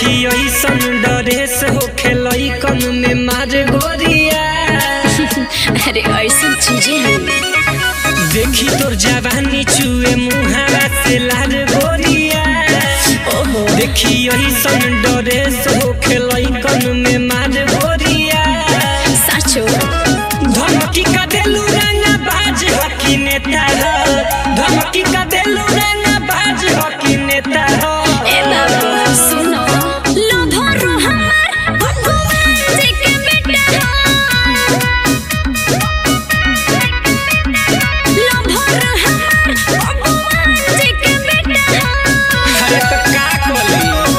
देखी ऐसन ड्रेस होखे लइकन में मार गोरिया। अरे ऐसी चीजें हैं। देखी तोर जवानी चुए मुहावा से लाल गोरिया। ओहो देखी ऐसन ड्रेस होखे लइकन में मार गोरिया। साचो धमकी का देलू रंगा बाज हकी नेता हो। धमकी का देलू रंगा बाज हकी नेता हो। ए बाबू सुनो लोभरो हमार भगवान जी के बेटा हो। लोभरो हमार भगवान जी के बेटा हो। अरे तो का कोली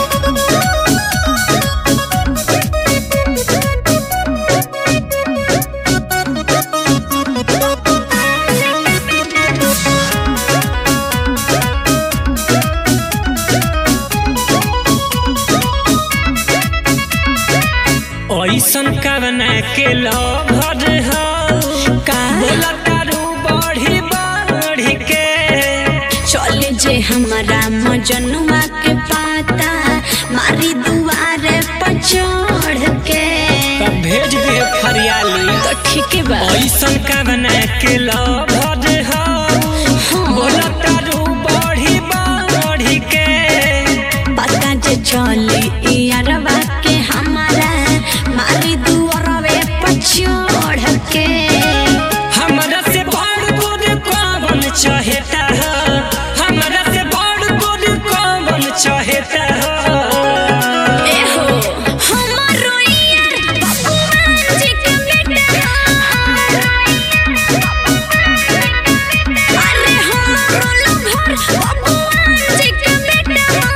ऐसन कवना के लभर हो। का बोला तारू बढ़ी बढ़ी के। चले जे हमारा मजनुआ के पाता मारी दुआरे पर चढ़ के। तब भेज दे फरियाली। तो ठीक बा ऐसन कवना के लभर हो। बोला तारू बढ़ी बढ़ी के। पता जे चली यारवा के हमारा मारी दुआरे पर चढ़ के। हमरा से बड़ गोर कौन चाहता हो। हमरा से बड़ गोर कौन चाहता हो। ए हो हमारो यार भगवान जी के बेटा हो। अरे हमारो लोभर भगवान जी के बेटा हो।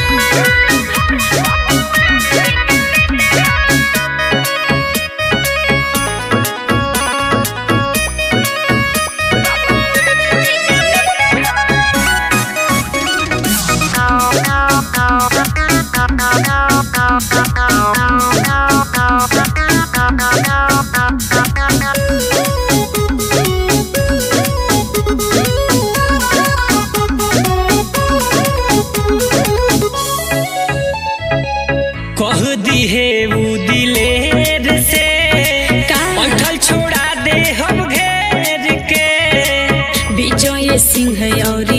कह दी है वो दिलेर से। का बैठल छोड़ा दे हम घेर के। विजय सिंह और